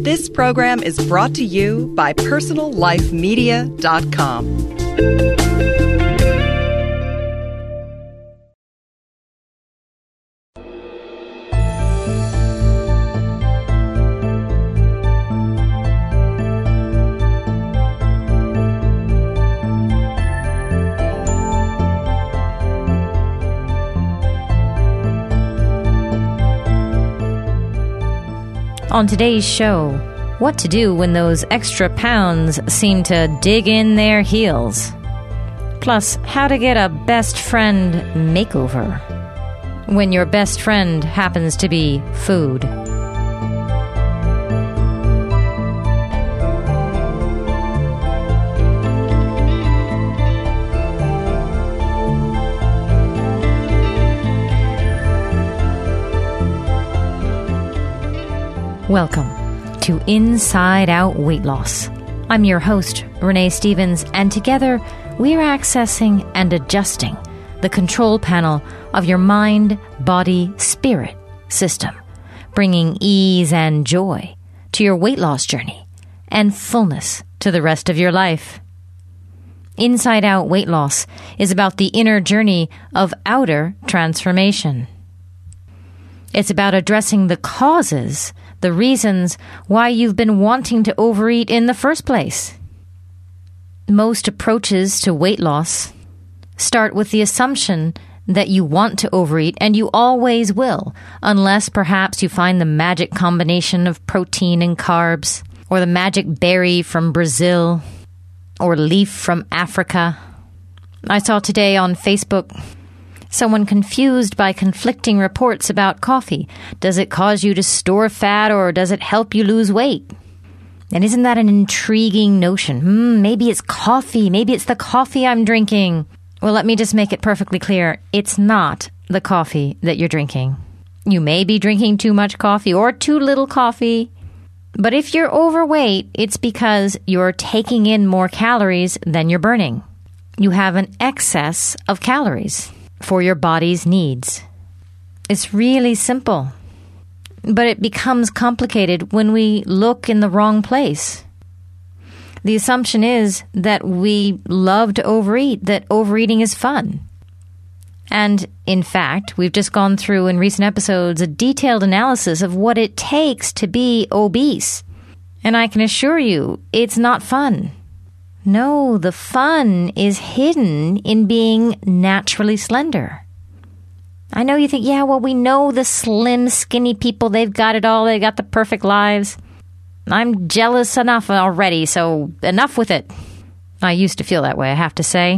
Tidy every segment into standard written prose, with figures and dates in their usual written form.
This program is brought to you by PersonalLifeMedia.com. On today's show, what to do when those extra pounds seem to dig in their heels. Plus, how to get a best friend makeover when your best friend happens to be food. Welcome to Inside Out Weight Loss. I'm your host, Renee Stevens, and together we're accessing and adjusting the control panel of your mind, body, spirit system, bringing ease and joy to your weight loss journey and fullness to the rest of your life. Inside Out Weight Loss is about the inner journey of outer transformation. It's about addressing the causes, the reasons why you've been wanting to overeat in the first place. Most approaches to weight loss start with the assumption that you want to overeat, and you always will, unless perhaps you find the magic combination of protein and carbs, or the magic berry from Brazil, or leaf from Africa. I saw today on Facebook someone confused by conflicting reports about coffee. Does it cause you to store fat or does it help you lose weight? And isn't that an intriguing notion? Maybe it's coffee. Maybe it's the coffee I'm drinking. Well, let me just make it perfectly clear. It's not the coffee that you're drinking. You may be drinking too much coffee or too little coffee. But if you're overweight, it's because you're taking in more calories than you're burning. You have an excess of calories for your body's needs. It's really simple, but it becomes complicated when we look in the wrong place. The assumption is that we love to overeat, that overeating is fun. And in fact, we've just gone through in recent episodes a detailed analysis of what it takes to be obese. And I can assure you, it's not fun. No, the fun is hidden in being naturally slender. I know you think, we know the slim, skinny people, they've got it all, they got the perfect lives. I'm jealous enough already, so enough with it. I used to feel that way, I have to say.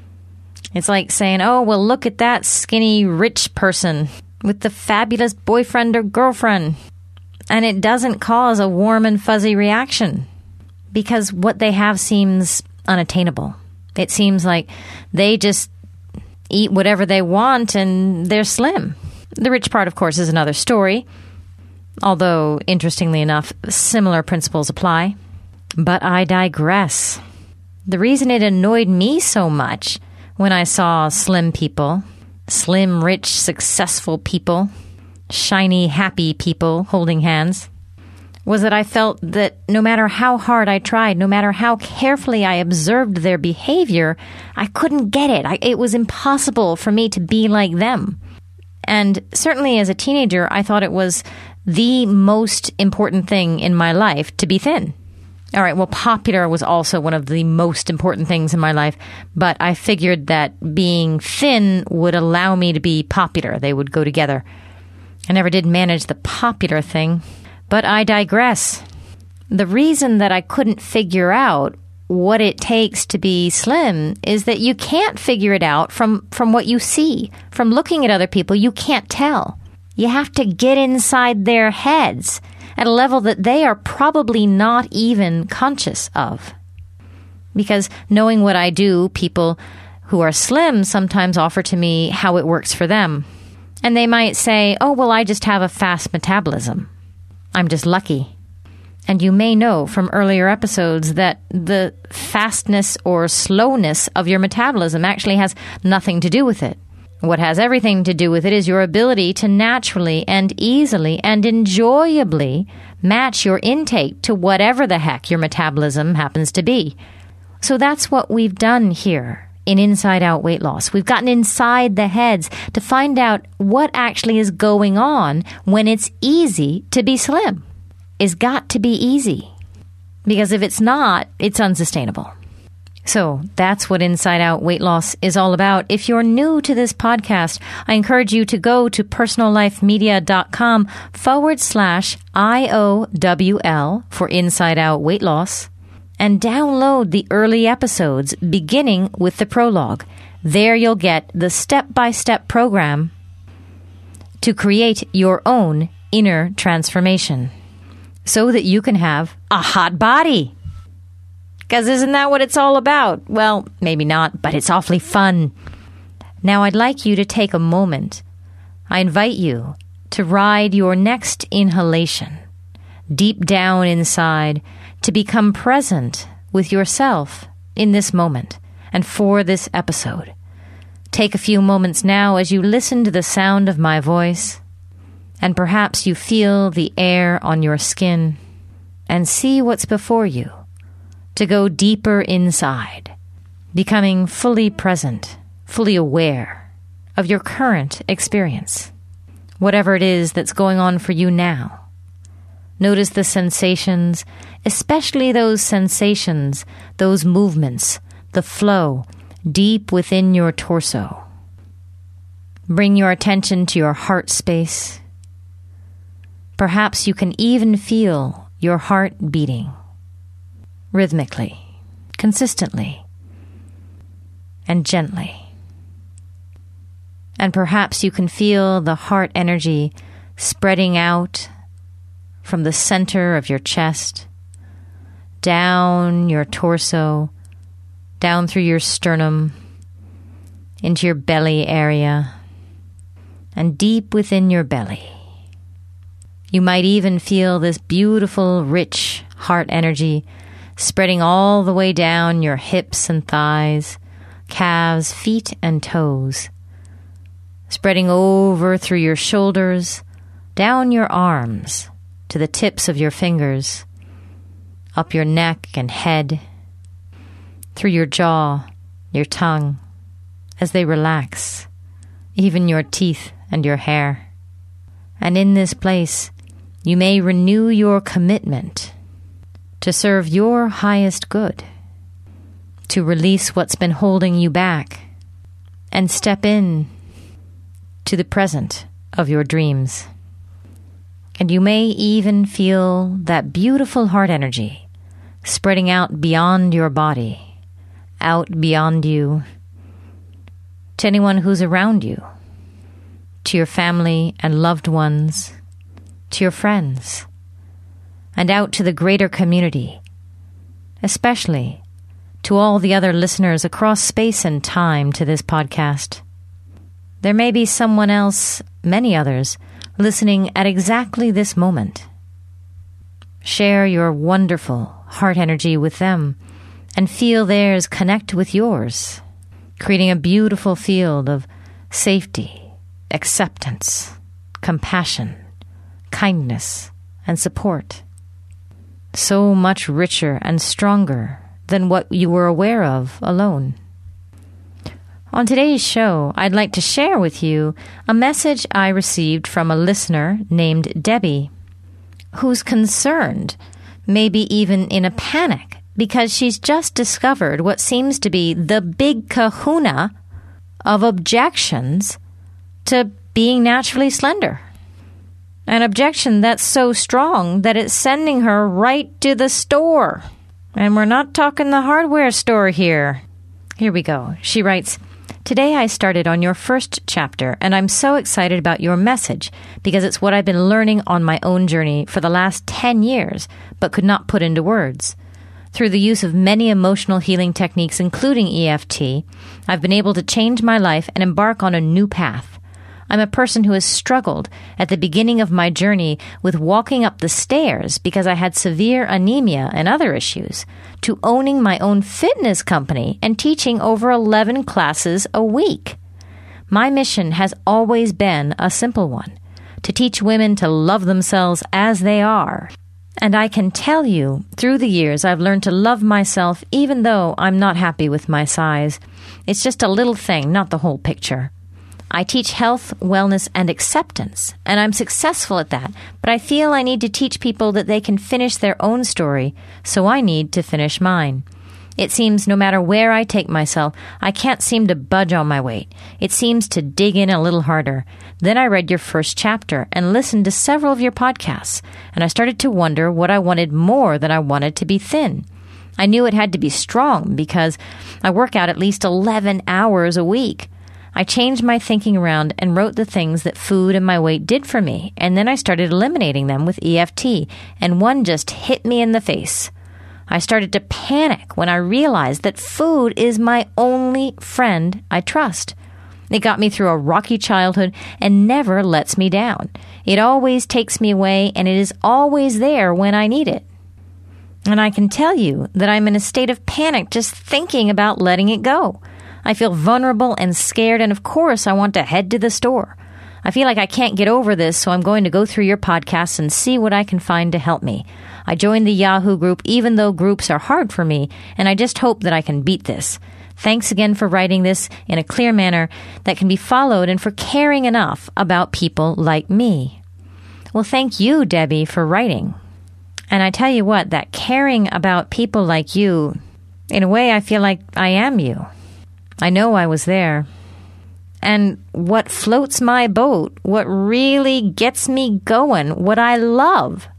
It's like saying, look at that skinny, rich person with the fabulous boyfriend or girlfriend. And it doesn't cause a warm and fuzzy reaction, because what they have seems unattainable. It seems like they just eat whatever they want and they're slim. The rich part, of course, is another story. Although, interestingly enough, similar principles apply. But I digress. The reason it annoyed me so much when I saw slim people, slim, rich, successful people, shiny, happy people holding hands, was that I felt that no matter how hard I tried, no matter how carefully I observed their behavior, I couldn't get it. It was impossible for me to be like them. And certainly as a teenager, I thought it was the most important thing in my life to be thin. All right, well, popular was also one of the most important things in my life, but I figured that being thin would allow me to be popular. They would go together. I never did manage the popular thing. But I digress. The reason that I couldn't figure out what it takes to be slim is that you can't figure it out from what you see. From looking at other people, you can't tell. You have to get inside their heads at a level that they are probably not even conscious of. Because knowing what I do, people who are slim sometimes offer to me how it works for them. And they might say, I just have a fast metabolism. I'm just lucky. And you may know from earlier episodes that the fastness or slowness of your metabolism actually has nothing to do with it. What has everything to do with it is your ability to naturally and easily and enjoyably match your intake to whatever the heck your metabolism happens to be. So that's what we've done here in Inside Out Weight Loss. We've gotten inside the heads to find out what actually is going on when it's easy to be slim. It's got to be easy. Because if it's not, it's unsustainable. So that's what Inside Out Weight Loss is all about. If you're new to this podcast, I encourage you to go to personallifemedia.com/IOWL for Inside Out Weight Loss and download the early episodes beginning with the prologue. There you'll get the step-by-step program to create your own inner transformation so that you can have a hot body. Because isn't that what it's all about? Well, maybe not, but it's awfully fun. Now, I'd like you to take a moment. I invite you to ride your next inhalation deep down inside to become present with yourself in this moment and for this episode. Take a few moments now as you listen to the sound of my voice, and perhaps you feel the air on your skin and see what's before you. To go deeper inside, becoming fully present, fully aware of your current experience, whatever it is that's going on for you now. Notice the sensations, especially those sensations, those movements, the flow deep within your torso. Bring your attention to your heart space. Perhaps you can even feel your heart beating. Rhythmically, consistently, and gently. And perhaps you can feel the heart energy spreading out from the center of your chest, down your torso, down through your sternum, into your belly area, and deep within your belly. You might even feel this beautiful, rich heart energy spreading all the way down your hips and thighs, calves, feet, and toes, spreading over through your shoulders, down your arms, to the tips of your fingers, up your neck and head, through your jaw, your tongue, as they relax, even your teeth and your hair. And in this place, you may renew your commitment to serve your highest good, to release what's been holding you back, and step in to the present of your dreams. And you may even feel that beautiful heart energy spreading out beyond your body, out beyond you, to anyone who's around you, to your family and loved ones, to your friends, and out to the greater community, especially to all the other listeners across space and time to this podcast. There may be someone else, many others, listening at exactly this moment. Share your wonderful heart energy with them and feel theirs connect with yours, creating a beautiful field of safety, acceptance, compassion, kindness, and support. So much richer and stronger than what you were aware of alone. On today's show, I'd like to share with you a message I received from a listener named Debbie, who's concerned, maybe even in a panic, because she's just discovered what seems to be the big kahuna of objections to being naturally slender. An objection that's so strong that it's sending her right to the store. And we're not talking the hardware store here. Here we go. She writes, "Today I started on your first chapter, and I'm so excited about your message because it's what I've been learning on my own journey for the last 10 years, but could not put into words. Through the use of many emotional healing techniques, including EFT, I've been able to change my life and embark on a new path. I'm a person who has struggled at the beginning of my journey with walking up the stairs because I had severe anemia and other issues, to owning my own fitness company and teaching over 11 classes a week. My mission has always been a simple one: to teach women to love themselves as they are. And I can tell you, through the years, I've learned to love myself even though I'm not happy with my size. It's just a little thing, not the whole picture. I teach health, wellness, and acceptance, and I'm successful at that, but I feel I need to teach people that they can finish their own story, so I need to finish mine. It seems no matter where I take myself, I can't seem to budge on my weight. It seems to dig in a little harder. Then I read your first chapter and listened to several of your podcasts, and I started to wonder what I wanted more than I wanted to be thin. I knew it had to be strong because I work out at least 11 hours a week. I changed my thinking around and wrote the things that food and my weight did for me, and then I started eliminating them with EFT, and one just hit me in the face. I started to panic when I realized that food is my only friend I trust. It got me through a rocky childhood and never lets me down. It always takes me away, and it is always there when I need it. And I can tell you that I'm in a state of panic just thinking about letting it go. I feel vulnerable and scared, and of course I want to head to the store. I feel like I can't get over this, so I'm going to go through your podcasts and see what I can find to help me. I joined the Yahoo group even though groups are hard for me, and I just hope that I can beat this. Thanks again for writing this in a clear manner that can be followed and for caring enough about people like me. Well, thank you, Debbie, for writing. And I tell you what, that caring about people like you, in a way I feel like I am you. I know I was there. And what floats my boat, what really gets me going, what I love,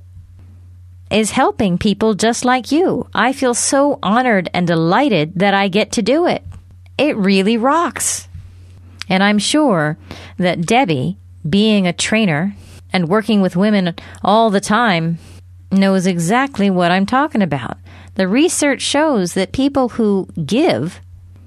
is helping people just like you. I feel so honored and delighted that I get to do it. It really rocks. And I'm sure that Debbie, being a trainer and working with women all the time, knows exactly what I'm talking about. The research shows that people who give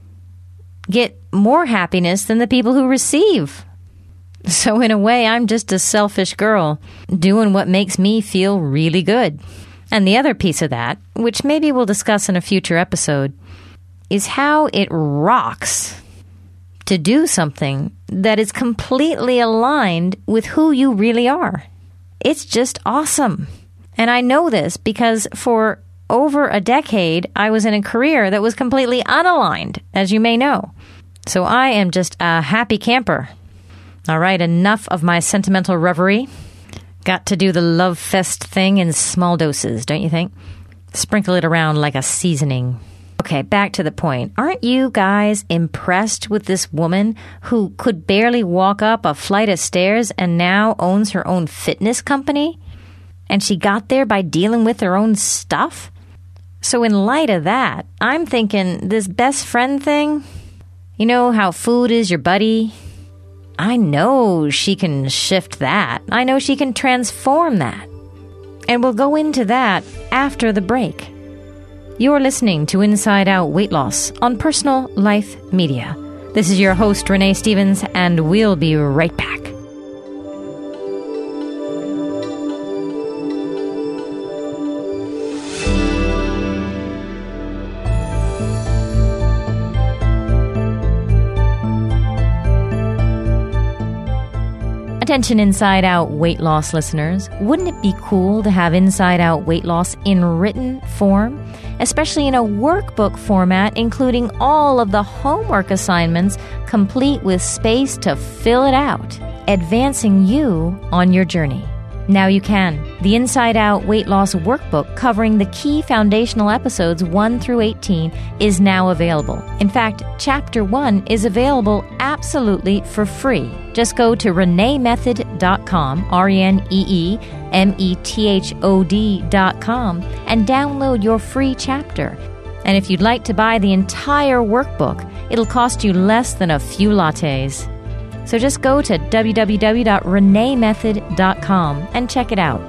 get more happiness than the people who receive. So in a way, I'm just a selfish girl doing what makes me feel really good. And the other piece of that, which maybe we'll discuss in a future episode, is how it rocks to do something that is completely aligned with who you really are. It's just awesome. And I know this because for over a decade, I was in a career that was completely unaligned, as you may know. So I am just a happy camper. All right, enough of my sentimental reverie. Got to do the love fest thing in small doses, don't you think? Sprinkle it around like a seasoning. Okay, back to the point. Aren't you guys impressed with this woman who could barely walk up a flight of stairs and now owns her own fitness company? And she got there by dealing with her own stuff? So in light of that, I'm thinking this best friend thing, you know how food is your buddy? I know she can shift that. I know she can transform that. And we'll go into that after the break. You're listening to Inside Out Weight Loss on Personal Life Media. This is your host, Renee Stevens, and we'll be right back. Attention Inside Out Weight Loss listeners, wouldn't it be cool to have Inside Out Weight Loss in written form, especially in a workbook format including all of the homework assignments complete with space to fill it out, advancing you on your journey? Now you can. The Inside Out Weight Loss Workbook covering the key foundational episodes 1 through 18 is now available. In fact, Chapter 1 is available absolutely for free. Just go to reneemethod.com, ReneeMethod.com, and download your free chapter. And if you'd like to buy the entire workbook, it'll cost you less than a few lattes. So just go to www.reneemethod.com and check it out.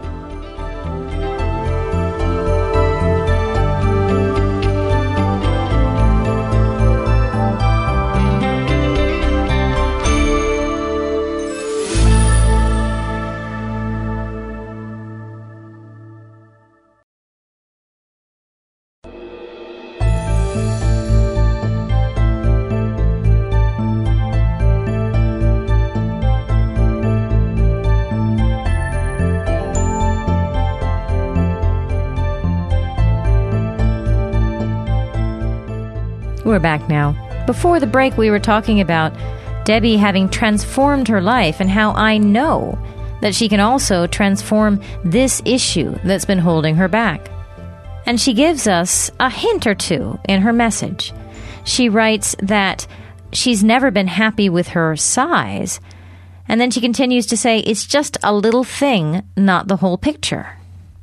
We're back now. Before the break, we were talking about Debbie having transformed her life and how I know that she can also transform this issue that's been holding her back. And she gives us a hint or two in her message. She writes that she's never been happy with her size. And then she continues to say, it's just a little thing, not the whole picture.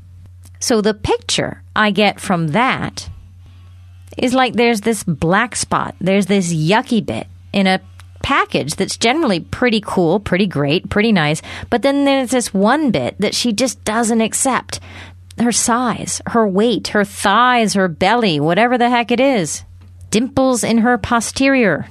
So the picture I get from that is like there's this black spot, there's this yucky bit in a package that's generally pretty cool, pretty great, pretty nice, but then there's this one bit that she just doesn't accept. Her size, her weight, her thighs, her belly, whatever the heck it is. Dimples in her posterior.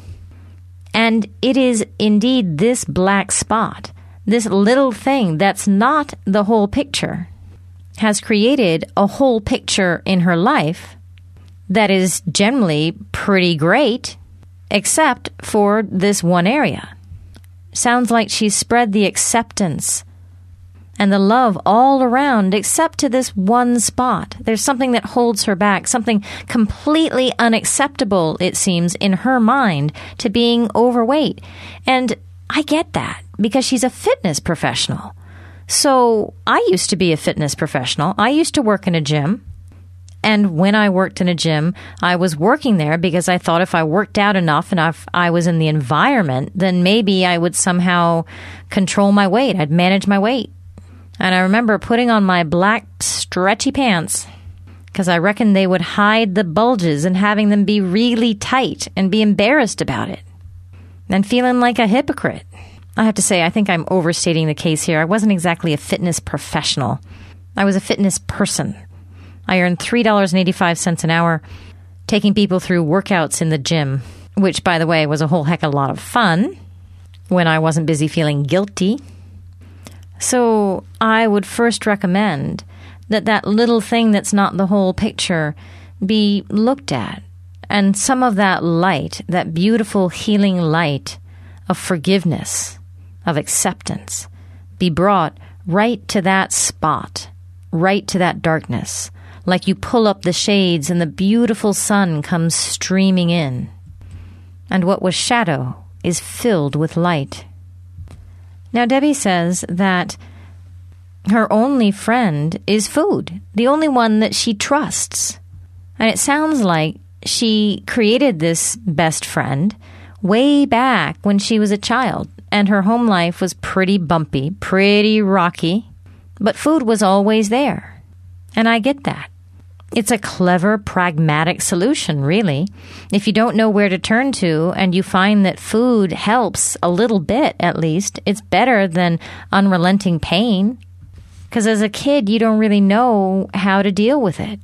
And it is indeed this black spot, this little thing that's not the whole picture, has created a whole picture in her life that is generally pretty great, except for this one area. Sounds like she's spread the acceptance and the love all around except to this one spot. There's something that holds her back, something completely unacceptable, it seems, in her mind to being overweight. And I get that because she's a fitness professional. So I used to be a fitness professional. I used to work in a gym. And when I worked in a gym, I was working there because I thought if I worked out enough and if I was in the environment, then maybe I would somehow control my weight. I'd manage my weight. And I remember putting on my black stretchy pants because I reckoned they would hide the bulges and having them be really tight and be embarrassed about it. And feeling like a hypocrite. I have to say, I think I'm overstating the case here. I wasn't exactly a fitness professional. I was a fitness person. I earned $3.85 an hour taking people through workouts in the gym, which, by the way, was a whole heck of a lot of fun when I wasn't busy feeling guilty. So I would first recommend that that little thing that's not the whole picture be looked at. And some of that light, that beautiful healing light of forgiveness, of acceptance, be brought right to that spot, right to that darkness. Like you pull up the shades and the beautiful sun comes streaming in. And what was shadow is filled with light. Now, Debbie says that her only friend is food, the only one that she trusts. And it sounds like she created this best friend way back when she was a child, and her home life was pretty bumpy, pretty rocky, but food was always there. And I get that. It's a clever, pragmatic solution, really. If you don't know where to turn to and you find that food helps a little bit, at least, it's better than unrelenting pain. Because as a kid, you don't really know how to deal with it.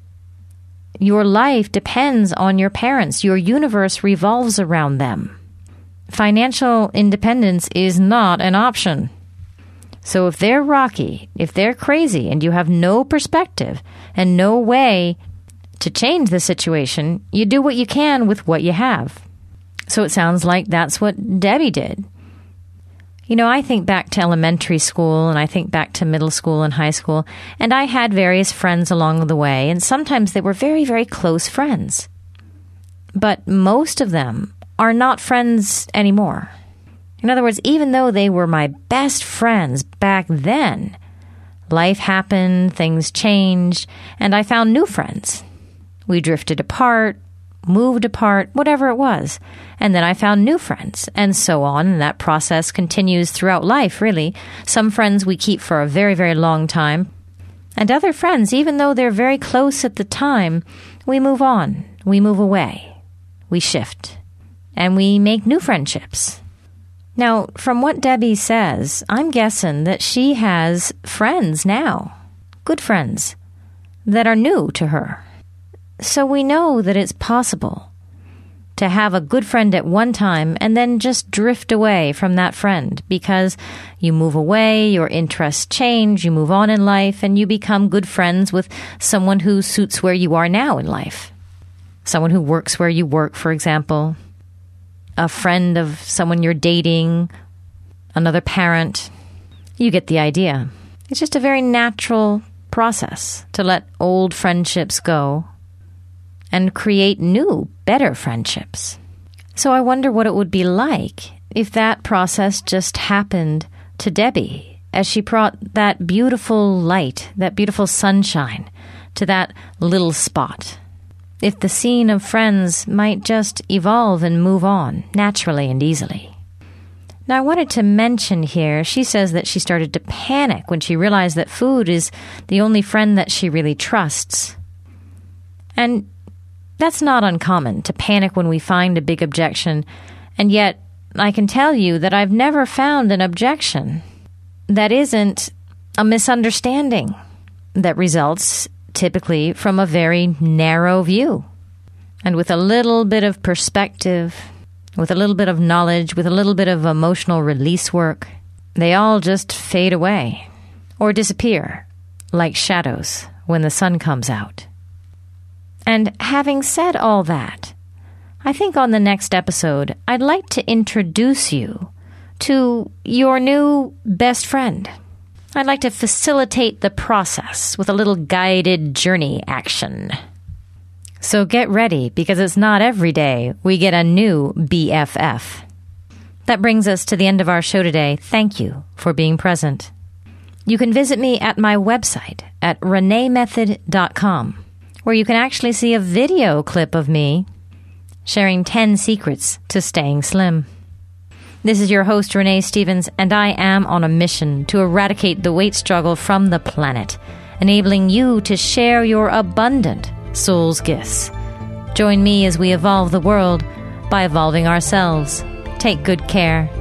Your life depends on your parents. Your universe revolves around them. Financial independence is not an option. So if they're rocky, if they're crazy, and you have no perspective and no way to change the situation, you do what you can with what you have. So it sounds like that's what Debbie did. You know, I think back to elementary school and I think back to middle school and high school, and I had various friends along the way, and sometimes they were very, very close friends. But most of them are not friends anymore. In other words, even though they were my best friends back then, life happened, things changed, and I found new friends. We drifted apart, moved apart, whatever it was. And then I found new friends, and so on, and that process continues throughout life, really. Some friends we keep for a very, very long time. And other friends, even though they're very close at the time, we move on, we move away, we shift, and we make new friendships. Now, from what Debbie says, I'm guessing that she has friends now, good friends, that are new to her. So we know that it's possible to have a good friend at one time and then just drift away from that friend because you move away, your interests change, you move on in life, and you become good friends with someone who suits where you are now in life. Someone who works where you work, for example. A friend of someone you're dating, another parent. You get the idea. It's just a very natural process to let old friendships go and create new, better friendships. So I wonder what it would be like if that process just happened to Debbie as she brought that beautiful light, that beautiful sunshine to that little spot. If the scene of friends might just evolve and move on naturally and easily. Now, I wanted to mention here, she says that she started to panic when she realized that food is the only friend that she really trusts. And that's not uncommon, to panic when we find a big objection, and yet I can tell you that I've never found an objection that isn't a misunderstanding that results typically from a very narrow view. And with a little bit of perspective, with a little bit of knowledge, with a little bit of emotional release work, they all just fade away or disappear like shadows when the sun comes out. And having said all that, I think on the next episode, I'd like to introduce you to your new best friend. I'd like to facilitate the process with a little guided journey action. So get ready, because it's not every day we get a new BFF. That brings us to the end of our show today. Thank you for being present. You can visit me at my website at reneemethod.com, where you can actually see a video clip of me sharing 10 secrets to staying slim. This is your host, Renee Stevens, and I am on a mission to eradicate the weight struggle from the planet, enabling you to share your abundant soul's gifts. Join me as we evolve the world by evolving ourselves. Take good care.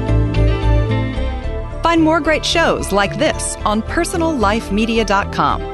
Find more great shows like this on PersonalLifeMedia.com.